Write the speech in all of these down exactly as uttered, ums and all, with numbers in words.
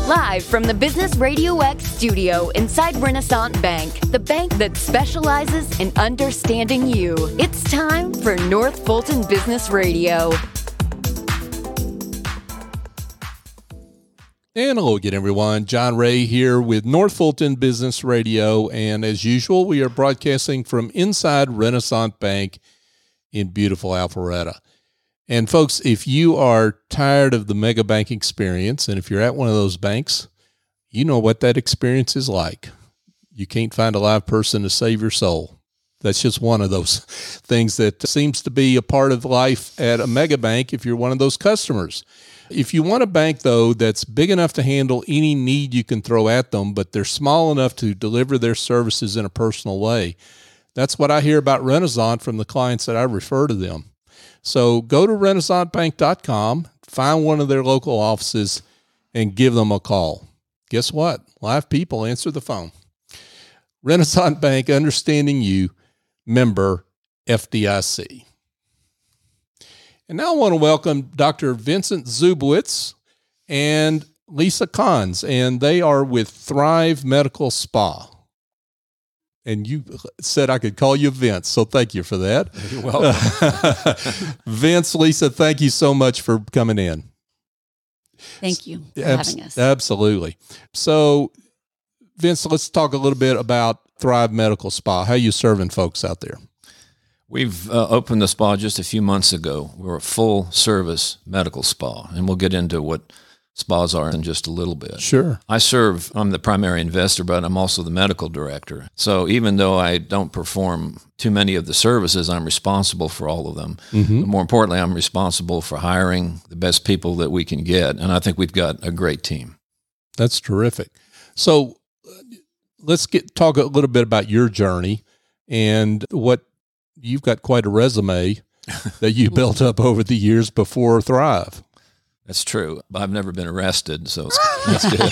Live from the Business Radio X studio inside Renaissance Bank, the bank that specializes in understanding you. It's time for North Fulton Business Radio. And hello again, everyone. John Ray here with North Fulton Business Radio. And as usual, we are broadcasting from inside Renaissance Bank in beautiful Alpharetta. And folks, if you are tired of the mega bank experience, and if you're at one of those banks, you know what that experience is like. You can't find a live person to save your soul. That's just one of those things that seems to be a part of life at a mega bank if you're one of those customers. If you want a bank, though, that's big enough to handle any need you can throw at them, but they're small enough to deliver their services in a personal way, that's what I hear about Renaissance from the clients that I refer to them. So go to renaissance bank dot com, find one of their local offices, and give them a call. Guess what? Live people answer the phone. Renaissance Bank, understanding you, member F D I C. And now I want to welcome Doctor Vincent Zubowitz and Lisa Kahns, and they are with Thrive Medical Spa. And you said I could call you Vince, so thank you for that. You're welcome. Vince, Lisa, thank you so much for coming in. Thank you for Abs- having us. Absolutely. So, Vince, let's talk a little bit about Thrive Medical Spa. How you serving folks out there? We've uh, opened the spa just a few months ago. We're a full-service medical spa, and we'll get into what spas are in just a little bit. Sure. I serve, I'm the primary investor, but I'm also the medical director. So even though I don't perform too many of the services, I'm responsible for all of them. Mm-hmm. But more importantly, I'm responsible for hiring the best people that we can get, and I think we've got a great team. That's terrific. So let's get talk a little bit about your journey and what you've got quite a resume that you built up over the years before Thrive. That's true. I've never been arrested, so it's,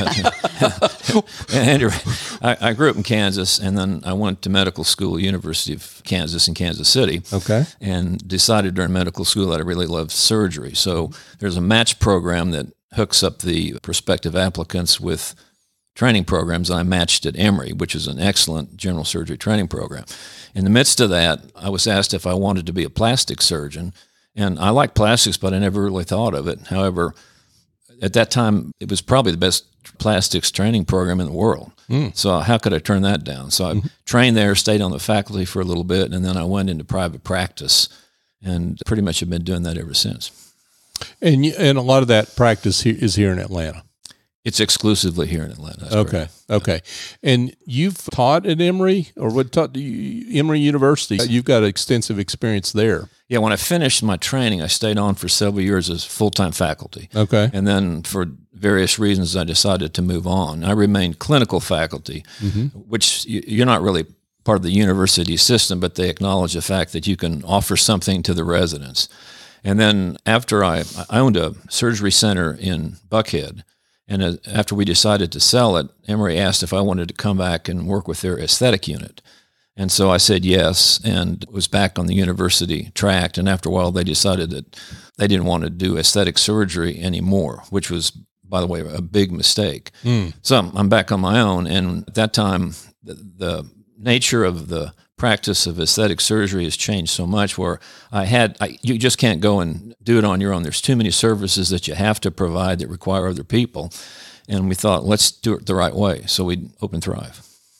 that's good. Anyway, I, I grew up in Kansas, and then I went to medical school, University of Kansas in Kansas City. Okay. And decided during medical school that I really loved surgery. So there's a match program that hooks up the prospective applicants with training programs. I matched at Emory, which is an excellent general surgery training program. In the midst of that, I was asked if I wanted to be a plastic surgeon. And I like plastics, but I never really thought of it. However, at that time, it was probably the best plastics training program in the world. Mm. So how could I turn that down? So I mm-hmm. trained there, stayed on the faculty for a little bit, and then I went into private practice and pretty much have been doing that ever since. And you, and a lot of that practice here is here in Atlanta. It's exclusively here in Atlanta. That's okay. correct. Okay. And you've taught at Emory, or what taught you, Emory University? You've got extensive experience there. Yeah. When I finished my training, I stayed on for several years as full-time faculty. Okay. And then for various reasons, I decided to move on. I remained clinical faculty, mm-hmm. which you're not really part of the university system, but they acknowledge the fact that you can offer something to the residents. And then after I, I owned a surgery center in Buckhead. And after we decided to sell it, Emory asked if I wanted to come back and work with their aesthetic unit. And so I said yes, and was back on the university track. And after a while, they decided that they didn't want to do aesthetic surgery anymore, which was, by the way, a big mistake. Mm. So I'm back on my own. And at that time, the, the nature of the practice of aesthetic surgery has changed so much where I had, I, you just can't go and do it on your own. There's too many services that you have to provide that require other people. And we thought, let's do it the right way. So we opened Thrive.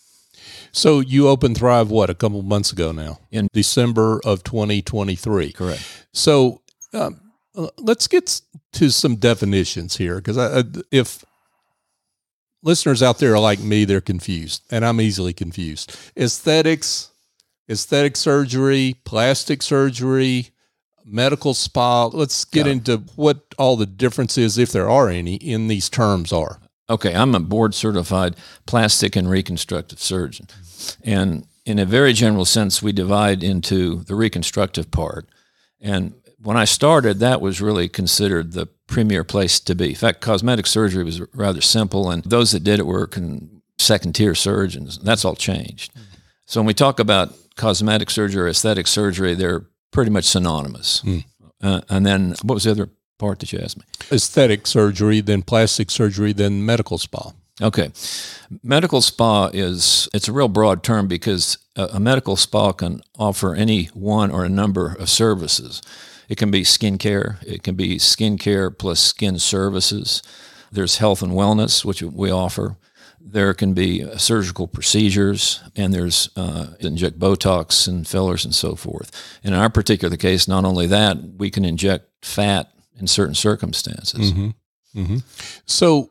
So you opened Thrive, what, a couple months ago now? In December of twenty twenty-three. Correct. So um, let's get to some definitions here, because if listeners out there are like me, they're confused, and I'm easily confused. Aesthetics, aesthetic surgery, plastic surgery, medical spa. Let's get yeah. into what all the difference is, if there are any, in these terms are. Okay, I'm a board-certified plastic and reconstructive surgeon. And in a very general sense, we divide into the reconstructive part. And when I started, that was really considered the premier place to be. In fact, cosmetic surgery was rather simple, and those that did it were con- second-tier surgeons. That's all changed. Mm. So when we talk about cosmetic surgery or aesthetic surgery, they're pretty much synonymous. Mm. Uh, and then what was the other part that you asked me? Aesthetic surgery, then plastic surgery, then medical spa. Okay. Medical spa is, it's a real broad term because a, a medical spa can offer any one or a number of services. It can be skin care. It can be skin care plus skin services. There's health and wellness, which we offer. There can be surgical procedures, and there's uh, inject Botox and fillers and so forth. In our particular case, not only that, we can inject fat in certain circumstances. Mm-hmm. Mm-hmm. So,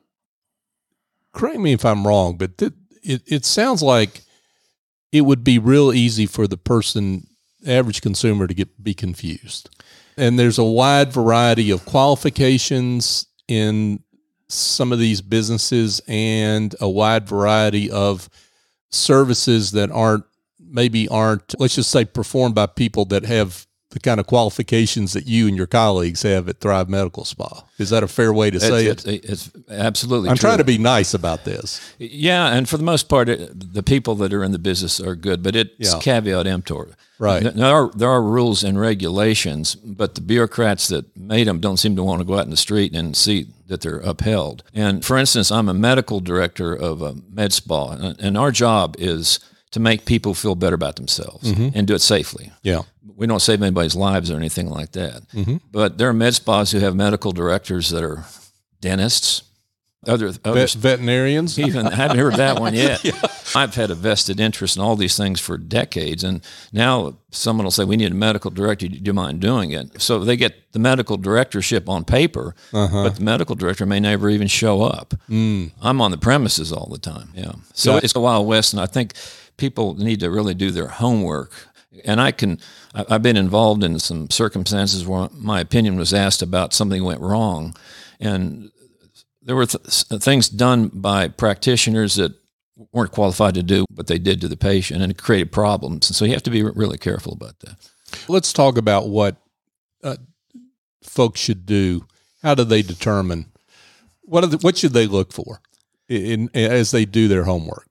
correct me if I'm wrong, but th- it, it sounds like it would be real easy for the person, average consumer, to get be confused. And there's a wide variety of qualifications in some of these businesses and a wide variety of services that aren't, maybe aren't, let's just say, performed by people that have the kind of qualifications that you and your colleagues have at Thrive Medical Spa. Is that a fair way to say it's, it? It's, it's absolutely I'm true. trying to be nice about this. Yeah, and for the most part, it, the people that are in the business are good, but it's Yeah. caveat emptor. Right. There are, there are rules and regulations, but the bureaucrats that made them don't seem to want to go out in the street and see that they're upheld. And for instance, I'm a medical director of a med spa, and, and our job is to make people feel better about themselves and do it safely. Yeah. We don't save anybody's lives or anything like that. Mm-hmm. But there are med spas who have medical directors that are dentists, other, other Vet- veterinarians. even I haven't heard that one yet. yeah. I've had a vested interest in all these things for decades, and now someone will say, we need a medical director. Do you mind doing it? So they get the medical directorship on paper, uh-huh. but the medical director may never even show up. Mm. I'm on the premises all the time. Yeah. So yeah. It's a Wild West, and I think people need to really do their homework. And I can, I've been involved in some circumstances where my opinion was asked about something went wrong, and there were th- things done by practitioners that weren't qualified to do, but they did to the patient, and it created problems. And so you have to be really careful about that. Let's talk about what uh, folks should do. How do they determine what are the, what should they look for in, in as they do their homework?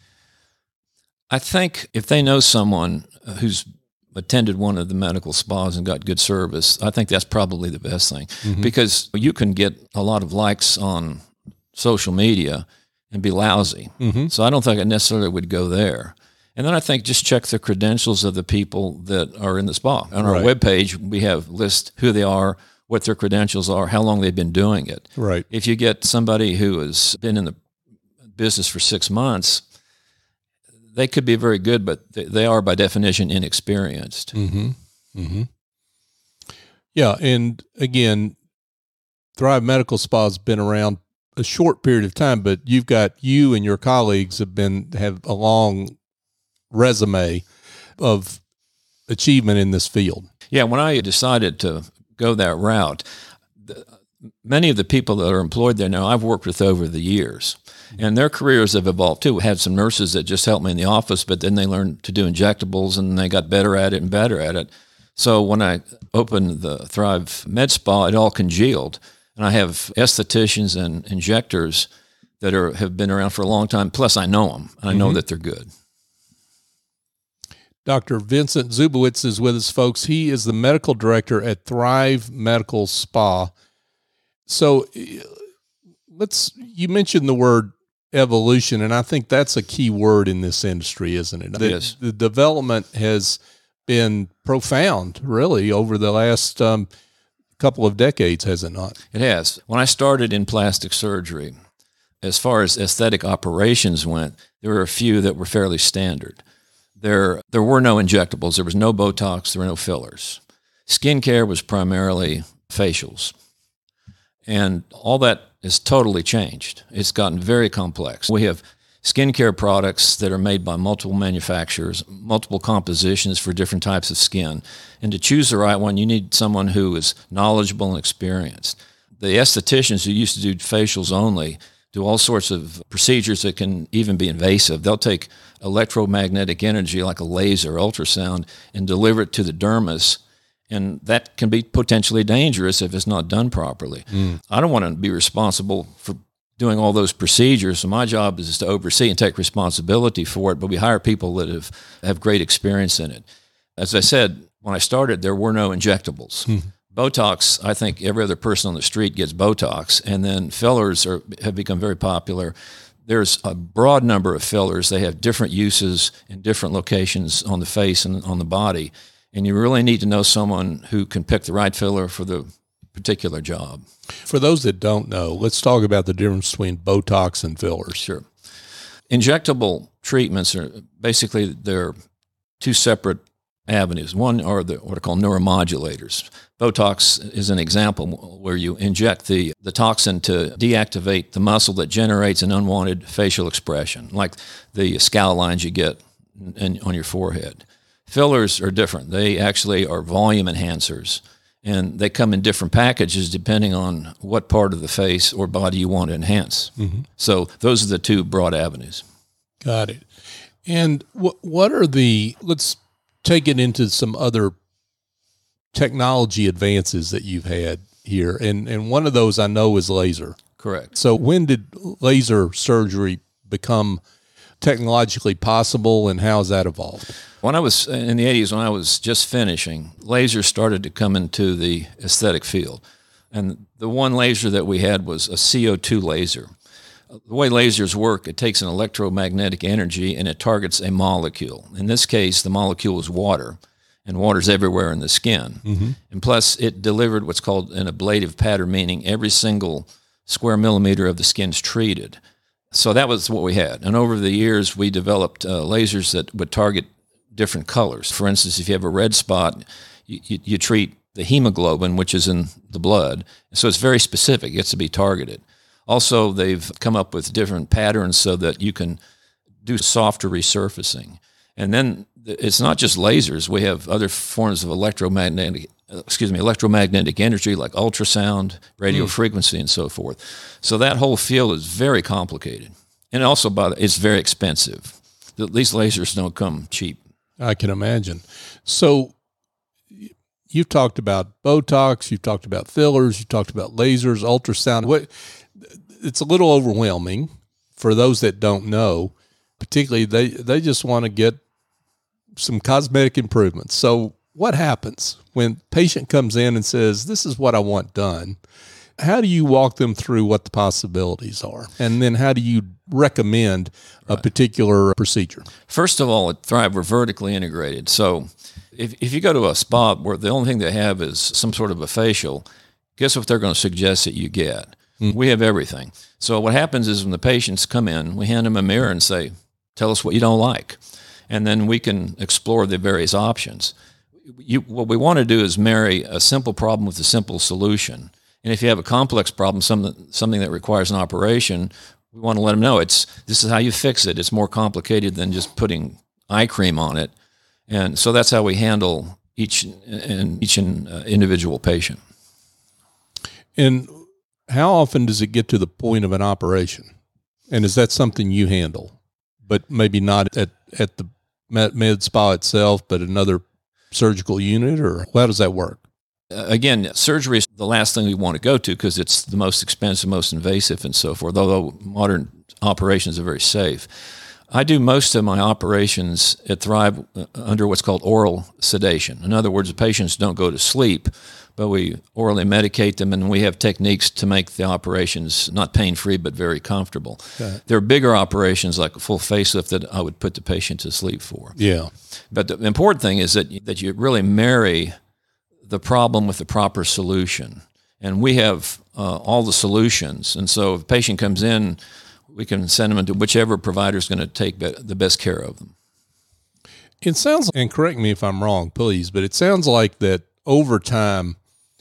I think if they know someone who's attended one of the medical spas and got good service, I think that's probably the best thing, mm-hmm. because you can get a lot of likes on social media and be lousy. Mm-hmm. So I don't think I necessarily would go there. And then I think just check the credentials of the people that are in the spa. On our right. webpage, we have list who they are, what their credentials are, how long they've been doing it. Right. If you get somebody who has been in the business for six months, they could be very good, but they are by definition inexperienced. Mm-hmm. Mm-hmm. Yeah, and again, Thrive Medical Spa has been around a short period of time, but you've got you and your colleagues have been have a long resume of achievement in this field. Yeah, when I decided to go that route, the, many of the people that are employed there now, I've worked with over the years. And their careers have evolved too. We had some nurses that just helped me in the office, but then they learned to do injectables and they got better at it and better at it. So when I opened the Thrive Med Spa, it all congealed. And I have estheticians and injectors that are have been around for a long time. Plus, I know them. And I know mm-hmm. that they're good. Doctor Vincent Zubowitz is with us, folks. He is the medical director at Thrive Medical Spa. So let's, you mentioned the word evolution, and I think that's a key word in this industry, isn't it? The, yes. The development has been profound, really, over the last um, couple of decades, has it not? It has. When I started in plastic surgery, as far as aesthetic operations went, there were a few that were fairly standard. There, there were no injectables. There was no Botox. There were no fillers. Skincare was primarily facials. And all that has totally changed. It's gotten very complex. We have skincare products that are made by multiple manufacturers, multiple compositions for different types of skin. And to choose the right one, you need someone who is knowledgeable and experienced. The estheticians who used to do facials only do all sorts of procedures that can even be invasive. They'll take electromagnetic energy like a laser, ultrasound, and deliver it to the dermis. And that can be potentially dangerous if it's not done properly. Mm. I don't want to be responsible for doing all those procedures. So my job is to oversee and take responsibility for it, but we hire people that have, have great experience in it. As I said, when I started, there were no injectables. Mm. Botox, I think every other person on the street gets Botox, and then fillers are, have become very popular. There's a broad number of fillers. They have different uses in different locations on the face and on the body, and you really need to know someone who can pick the right filler for the particular job. For those that don't know, let's talk about the difference between Botox and fillers. Sure. Injectable treatments are basically they're two separate avenues. One are the what are called neuromodulators. Botox is an example where you inject the, the toxin to deactivate the muscle that generates an unwanted facial expression, like the scowl lines you get in, on your forehead. Fillers are different. They actually are volume enhancers, and they come in different packages depending on what part of the face or body you want to enhance. Mm-hmm. So those are the two broad avenues. Got it. And what what are the, let's take it into some other technology advances that you've had here. And and one of those I know is laser. Correct. So when did laser surgery become technologically possible, and how has that evolved? When I was in the eighties, when I was just finishing, lasers started to come into the aesthetic field. And the one laser that we had was a C O two laser. The way lasers work, it takes an electromagnetic energy and it targets a molecule. In this case, the molecule is water, and water's everywhere in the skin. Mm-hmm. And plus, it delivered what's called an ablative pattern, meaning every single square millimeter of the skin's treated. So that was what we had. And over the years, we developed uh, lasers that would target different colors. For instance, if you have a red spot, you, you, you treat the hemoglobin, which is in the blood. So it's very specific. It gets to be targeted. Also, they've come up with different patterns so that you can do softer resurfacing. And then it's not just lasers. We have other forms of electromagnetic, excuse me, electromagnetic energy like ultrasound, radio mm. frequency, and so forth. So that whole field is very complicated. And also, by the, it's very expensive. These lasers don't come cheap. I can imagine. So you've talked about Botox, you've talked about fillers, you've talked about lasers, ultrasound. What? It's a little overwhelming for those that don't know. Particularly, they, they just want to get some cosmetic improvements. So what happens when a patient comes in and says, this is what I want done? How do you walk them through what the possibilities are? And then how do you recommend a right. particular procedure? First of all, at Thrive, we're vertically integrated. So if, if you go to a spa where the only thing they have is some sort of a facial, guess what they're going to suggest that you get? Mm. We have everything. So what happens is when the patients come in, we hand them a mirror and say, tell us what you don't like. And then we can explore the various options. You, what we want to do is marry a simple problem with a simple solution. And if you have a complex problem, something, something that requires an operation, we want to let them know it's this is how you fix it. It's more complicated than just putting eye cream on it. And so that's how we handle each, and each uh, individual patient. And how often does it get to the point of an operation? And is that something you handle, but maybe not at, at the med, med spa itself, but another surgical unit, or how does that work? Uh, again, surgery is the last thing we want to go to because it's the most expensive, most invasive, and so forth, although modern operations are very safe. I do most of my operations at Thrive under what's called oral sedation. In other words, the patients don't go to sleep, but we orally medicate them, and we have techniques to make the operations not pain-free but very comfortable. Okay. There are bigger operations like a full facelift that I would put the patient to sleep for. Yeah. But the important thing is that, that you really marry the problem with the proper solution. And we have uh, all the solutions. And so if a patient comes in, we can send them to whichever provider is going to take be- the best care of them. It sounds, and correct me if I'm wrong, please, but it sounds like that over time,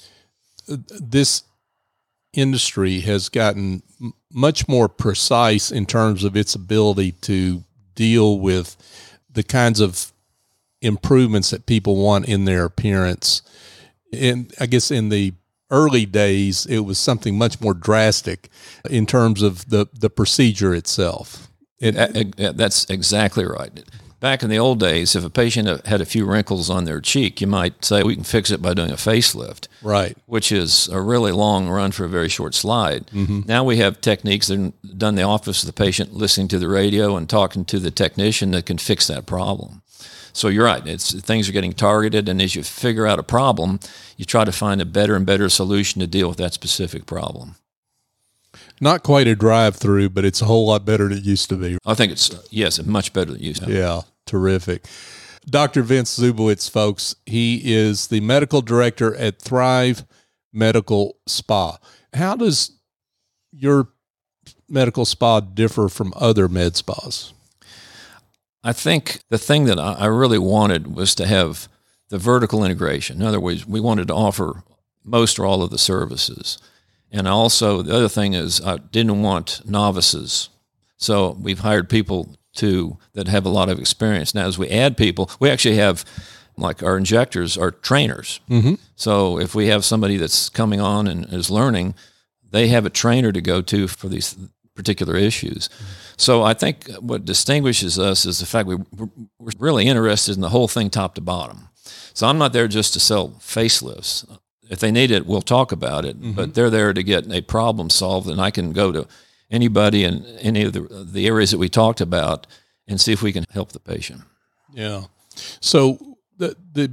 this industry has gotten m- much more precise in terms of its ability to deal with the kinds of improvements that people want in their appearance. And I guess in the early days, it was something much more drastic in terms of the, the procedure itself. It, That's exactly right. Back in the old days, if a patient had a few wrinkles on their cheek, you might say, we can fix it by doing a facelift. Right. Which is a really long run for a very short slide. Mm-hmm. Now we have techniques that are done in the office of the patient, listening to the radio and talking to the technician that can fix that problem. So you're right. It's things are getting targeted, and as you figure out a problem, you try to find a better and better solution to deal with that specific problem. Not quite a drive-through, but it's a whole lot better than it used to be. I think it's, yes, much better than it used to be. Yeah, terrific. Doctor Vince Zubowitz, folks, he is the medical director at Thrive Medical Spa. How does your medical spa differ from other med spas? I think the thing that I really wanted was to have the vertical integration. In other words, we wanted to offer most or all of the services. And also, the other thing is I didn't want novices. So we've hired people to that have a lot of experience. Now, as we add people, we actually have, like our injectors are trainers. Mm-hmm. So if we have somebody that's coming on and is learning, they have a trainer to go to for these particular issues. So I think what distinguishes us is the fact we, we're really interested in the whole thing top to bottom. So I'm not there just to sell facelifts. If they need it, we'll talk about it, mm-hmm. but they're there to get a problem solved, and I can go to anybody in any of the, the areas that we talked about and see if we can help the patient. Yeah. So the the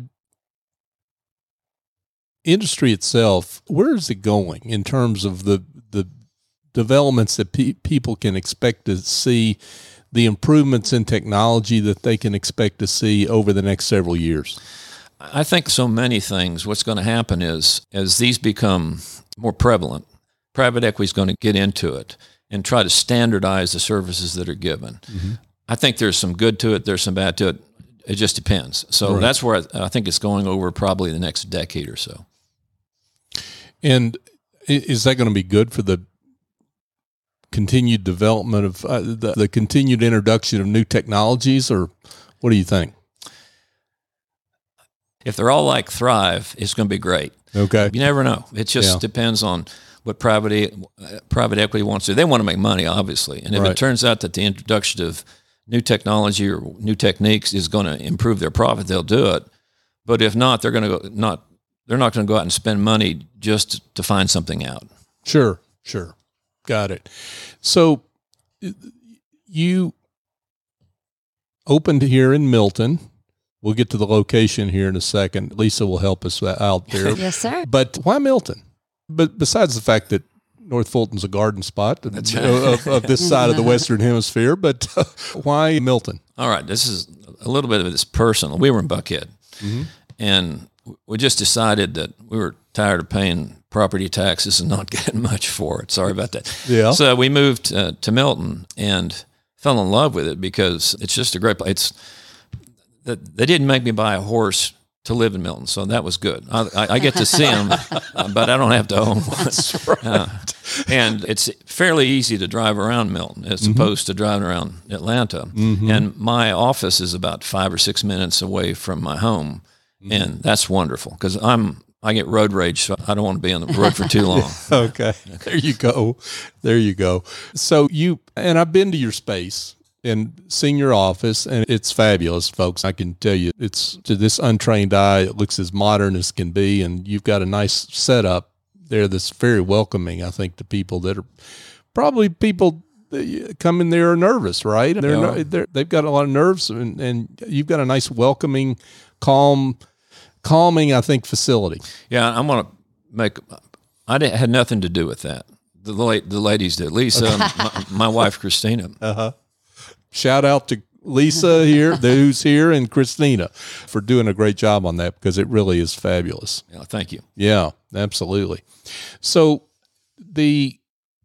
industry itself, where is it going in terms of the the developments that pe- people can expect to see, the improvements in technology that they can expect to see over the next several years? I think so many things. What's going to happen is, as these become more prevalent, private equity is going to get into it and try to standardize the services that are given. Mm-hmm. I think there's some good to it. There's some bad to it. It just depends. So right. That's where I, I think it's going over probably the next decade or so. And is that going to be good for the continued development of uh, the, the continued introduction of new technologies, or what do you think? If they're all like Thrive, it's going to be great. Okay. You never know. It just yeah. depends on what private private equity wants to do. They want to make money, obviously. And if right. it turns out that the introduction of new technology or new techniques is going to improve their profit, they'll do it. But if not, they're going to go not they're not going to go out and spend money just to find something out. Sure, sure. Got it. So you opened here in Milton. We'll get to the location here in a second. Lisa will help us out there. Yes, sir. But why Milton? But besides the fact that North Fulton's a garden spot of, of, of this side of the Western Hemisphere, but uh, why Milton? All right, this is a little bit of this personal. We were in Buckhead, mm-hmm. and we just decided that we were tired of paying property taxes and not getting much for it. Sorry about that. Yeah. So we moved uh, to Milton and fell in love with it because it's just a great place. It's, they didn't make me buy a horse to live in Milton, so that was good. I, I get to see them, but I don't have to own one. That's right. Uh, and it's fairly easy to drive around Milton as mm-hmm. opposed to driving around Atlanta. Mm-hmm. And my office is about five or six minutes away from my home, mm-hmm. and that's wonderful because I'm I get road rage, so I don't want to be on the road for too long. Okay, there you go, there you go. So you and I've been to your space and seen your office, and it's fabulous, folks. I can tell you, it's to this untrained eye, it looks as modern as can be, and you've got a nice setup there that's very welcoming, I think, to people that are probably people that come in there are nervous, right? They're, yeah. they're they've got a lot of nerves, and, and you've got a nice, welcoming, calm, calming, I think, facility. Yeah, I'm going to make. I didn't, had nothing to do with that. The late the ladies did. Lisa, okay. my, my wife Christina. Uh huh. Shout out to Lisa here, who's here, and Christina for doing a great job on that because it really is fabulous. Yeah, thank you. Yeah, absolutely. So, the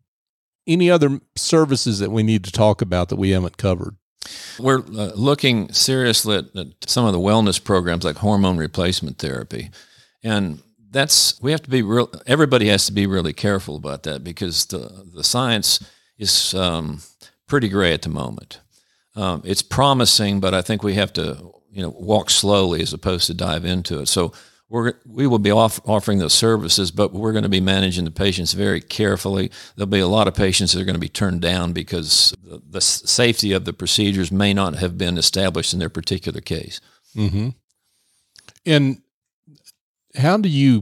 any other services that we need to talk about that we haven't covered? We're uh, looking seriously at, at some of the wellness programs like hormone replacement therapy, and that's we have to be real. Everybody has to be really careful about that because the the science is um, pretty gray at the moment. Um, it's promising, but I think we have to, you know, walk slowly as opposed to dive into it. So we're we will be off, offering those services, but we're going to be managing the patients very carefully. There'll be a lot of patients that are going to be turned down because the, the safety of the procedures may not have been established in their particular case. Mm-hmm. And how do you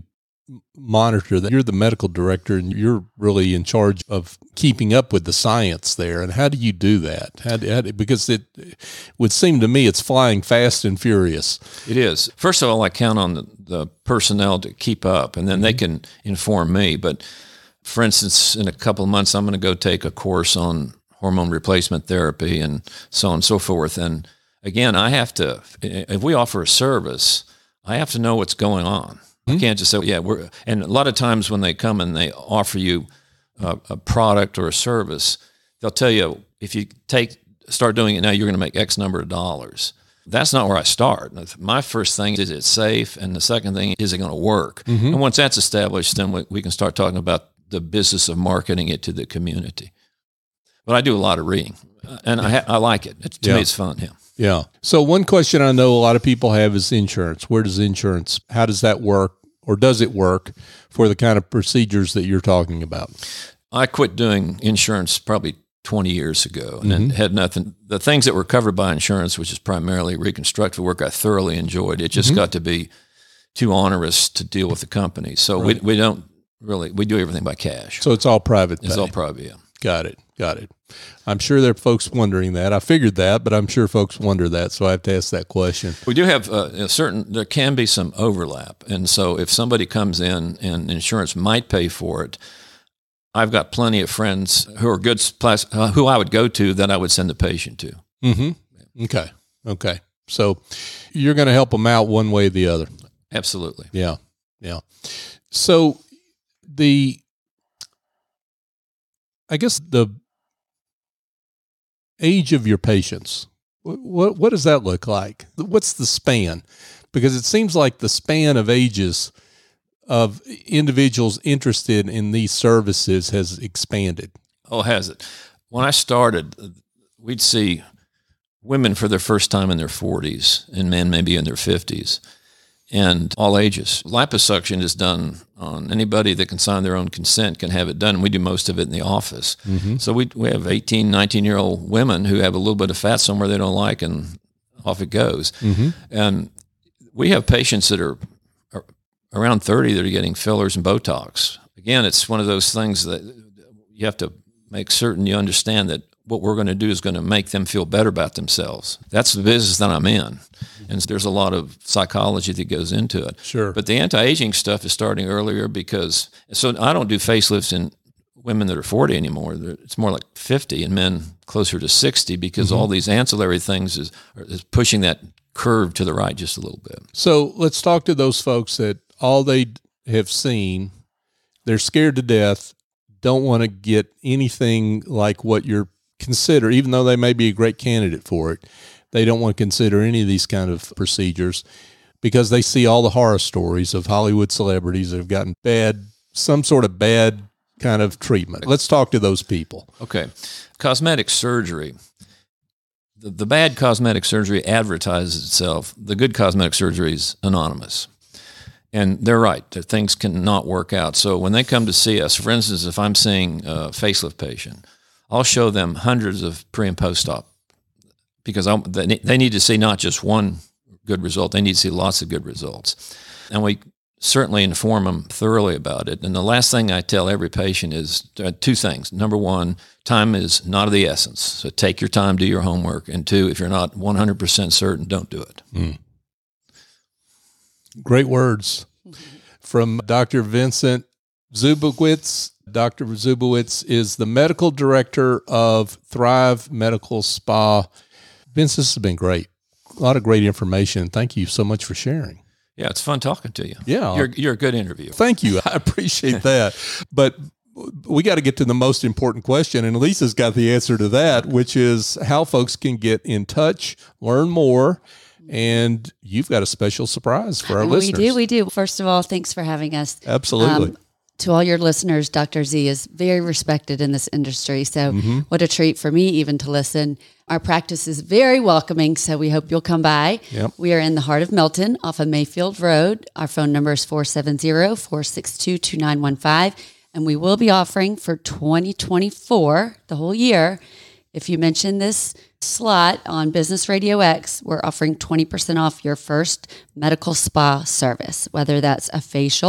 monitor that? You're the medical director, and you're really in charge of keeping up with the science there. And how do you do that? How do, how do, because it would seem to me it's flying fast and furious. It is. First of all, I count on the, the personnel to keep up, and then mm-hmm. they can inform me. But for instance, in a couple of months, I'm going to go take a course on hormone replacement therapy and so on and so forth. And again, I have to, if we offer a service, I have to know what's going on. I can't just say, yeah, we're, and a lot of times when they come and they offer you a, a product or a service, they'll tell you, if you take, start doing it now, you're going to make X number of dollars. That's not where I start. My first thing is, is it safe? And the second thing, is it going to work? Mm-hmm. And once that's established, then we, we can start talking about the business of marketing it to the community. But I do a lot of reading, and I, I like it. It's, to yeah. me, it's fun. Yeah. Yeah. So one question I know a lot of people have is insurance. Where does insurance, how does that work, or does it work for the kind of procedures that you're talking about? I quit doing insurance probably twenty years ago, and mm-hmm. it had nothing. The things that were covered by insurance, which is primarily reconstructive work, I thoroughly enjoyed. It just mm-hmm. got to be too onerous to deal with the company. So right. we we don't really, we do everything by cash. So it's all private pay. It's all private, yeah. Got it. Got it. I'm sure there are folks wondering that. I figured that, but I'm sure folks wonder that, so I have to ask that question. We do have uh, a certain, there can be some overlap. And so if somebody comes in and insurance might pay for it, I've got plenty of friends who are good, uh, who I would go to that I would send the patient to. Mm-hmm. Okay. Okay. So you're going to help them out one way or the other. Absolutely. Yeah. Yeah. So the, I guess the age of your patients, what, what what does that look like? What's the span? Because it seems like the span of ages of individuals interested in these services has expanded. Oh, has it? When I started, we'd see women for their first time in their forties and men maybe in their fifties. And all ages. Liposuction is done on anybody that can sign their own consent can have it done. We do most of it in the office. Mm-hmm. So we we have eighteen, nineteen-year-old women who have a little bit of fat somewhere they don't like, and off it goes. Mm-hmm. And we have patients that are, are around thirty that are getting fillers and Botox. Again, it's one of those things that you have to make certain you understand that what we're going to do is going to make them feel better about themselves. That's the business that I'm in. And there's a lot of psychology that goes into it. Sure. But the anti-aging stuff is starting earlier because, so I don't do facelifts in women that are forty anymore. It's more like fifty and men closer to sixty because mm-hmm. all these ancillary things is, is pushing that curve to the right just a little bit. So let's talk to those folks that all they have seen, they're scared to death, don't want to get anything like what you're consider, even though they may be a great candidate for it, they don't want to consider any of these kind of procedures because they see all the horror stories of Hollywood celebrities that have gotten bad, some sort of bad kind of treatment. Let's talk to those people. Okay. Cosmetic surgery. The, the bad cosmetic surgery advertises itself. The good cosmetic surgery is anonymous. And they're right, that things cannot work out. So when they come to see us, for instance, if I'm seeing a facelift patient, I'll show them hundreds of pre and post-op because I'm, they need to see not just one good result, they need to see lots of good results. And we certainly inform them thoroughly about it. And the last thing I tell every patient is uh, two things. Number one, time is not of the essence. So take your time, do your homework. And two, if you're not one hundred percent certain, don't do it. Mm. Great words from Doctor Vincent Zubowitz. Doctor Zubowitz is the medical director of Thrive Medical Spa. Vince, this has been great. A lot of great information. Thank you so much for sharing. Yeah, it's fun talking to you. Yeah. You're, you're a good interviewer. Thank you. I appreciate that. But we got to get to the most important question, and Lisa's got the answer to that, which is how folks can get in touch, learn more, and you've got a special surprise for our we listeners. We do, we do. First of all, thanks for having us. Absolutely. Um, to all your listeners, Doctor Z is very respected in this industry, so mm-hmm. what a treat for me even to listen. Our practice is very welcoming, so we hope you'll come by. Yep. We are in the heart of Milton off of Mayfield Road. Our phone number is four seven zero, four six two, two nine one five, and we will be offering for twenty twenty-four, the whole year, if you mention this slot on Business Radio X, we're offering twenty percent off your first medical spa service, whether that's a facial,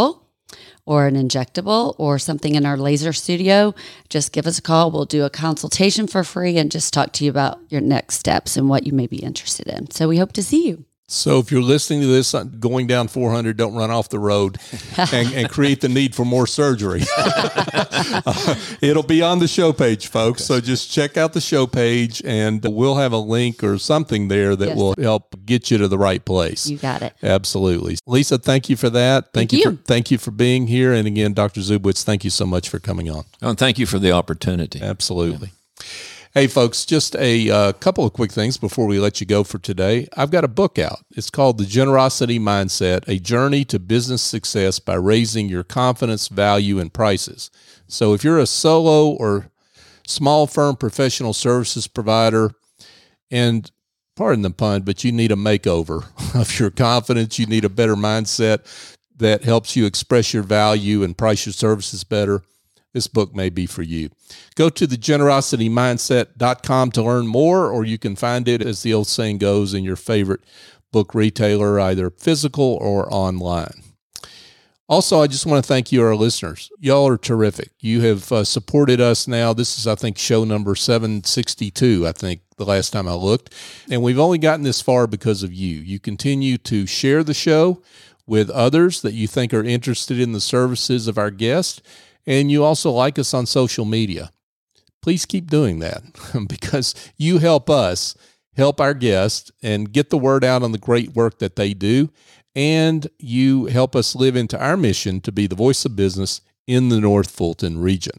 or an injectable or something in our laser studio, just give us a call. We'll do a consultation for free and just talk to you about your next steps and what you may be interested in. So we hope to see you. So if you're listening to this going down four hundred, don't run off the road and, and create the need for more surgery. uh, it'll be on the show page, folks. So just check out the show page, and we'll have a link or something there that yes. will help get you to the right place. You got it. Absolutely. Lisa, thank you for that. Thank, thank you. you. For, thank you for being here. And again, Doctor Zubowitz, thank you so much for coming on. Oh, and thank you for the opportunity. Absolutely. Yeah. Hey, folks, just a uh, couple of quick things before we let you go for today. I've got a book out. It's called The Generosity Mindset, A Journey to Business Success by Raising Your Confidence, Value, and Prices. So if you're a solo or small firm professional services provider, and pardon the pun, but you need a makeover of your confidence, you need a better mindset that helps you express your value and price your services better, this book may be for you. Go to the generosity mindset dot com to learn more, or you can find it, as the old saying goes, in your favorite book retailer, either physical or online. Also, I just want to thank you, our listeners. Y'all are terrific. You have uh, supported us now. This is, I think, show number seven sixty-two, I think, the last time I looked. And we've only gotten this far because of you. You continue to share the show with others that you think are interested in the services of our guests. And you also like us on social media. Please keep doing that because you help us help our guests and get the word out on the great work that they do. And you help us live into our mission to be the voice of business in the North Fulton region.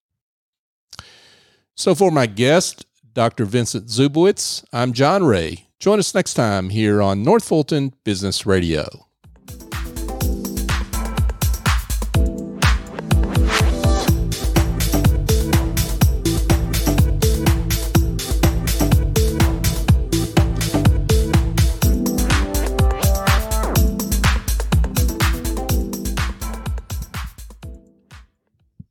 So for my guest, Doctor Vincent Zubowitz, I'm John Ray. Join us next time here on North Fulton Business Radio.